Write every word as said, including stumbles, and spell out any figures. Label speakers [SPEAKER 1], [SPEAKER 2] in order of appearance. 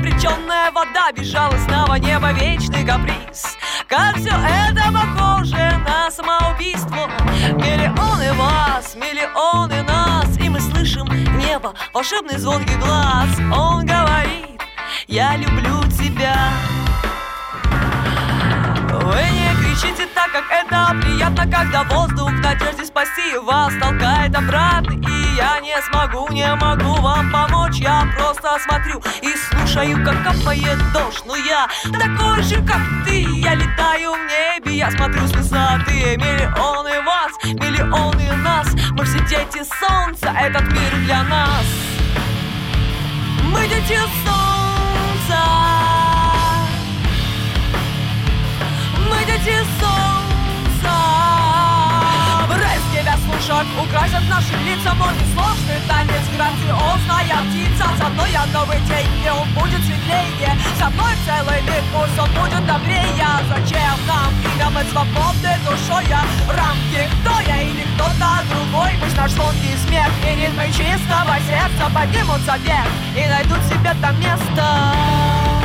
[SPEAKER 1] обреченная вода, безжалостного неба вечный каприз. Как все это похоже на самоубийство. Миллионы вас, миллионы нас, и мы слышим небо, волшебный звонкий глаз. Он говорит: я люблю тебя. Вы не кричите так, как это приятно, когда воздух в надежде спасти вас толкает обратно. И я не смогу, не могу вам помочь. Я просто смотрю и слушаю, как капает дождь. Но я такой же, как ты. Я летаю в небе, я смотрю с высоты. Миллионы вас, миллионы нас, мы все дети солнца, этот мир для нас. Мы дети солнца. Мы дети солнца. Брызг тебя слушать, украсят наши лица. Мой несложный танец, грандиозная птица. Со мной я новый день, и он будет светлее. Со мной целый мир, пусть он будет добрее. Зачем нам имя, мы свободны душой? В рамке кто я или кто-то другой. Пусть наш звонкий смех и ритмы чистого сердца поднимутся вверх и найдут себе там место.